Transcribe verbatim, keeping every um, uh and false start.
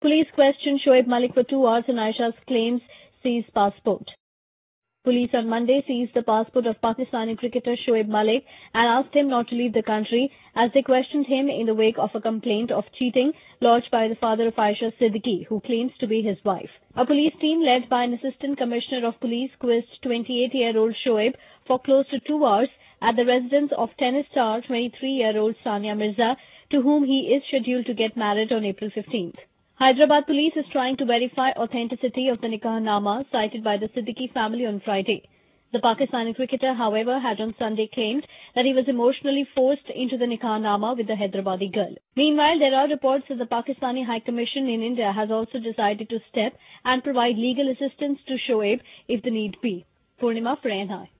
Police questioned Shoaib Malik for two hours on Aisha's claims, seized passport. Police on Monday seized the passport of Pakistani cricketer Shoaib Malik and asked him not to leave the country as they questioned him in the wake of a complaint of cheating lodged by the father of Aisha Siddiqui, who claims to be his wife. A police team led by an assistant commissioner of police quizzed twenty-eight-year-old Shoaib for close to two hours at the residence of tennis star twenty-three-year-old Sania Mirza, to whom he is scheduled to get married on April fifteenth. Hyderabad police is trying to verify authenticity of the Nikahnama cited by the Siddiqui family on Friday. The Pakistani cricketer, however, had on Sunday claimed that he was emotionally forced into the Nikahnama with the Hyderabadi girl. Meanwhile, there are reports that the Pakistani High Commission in India has also decided to step and provide legal assistance to Shoaib if the need be. Purnima for N I.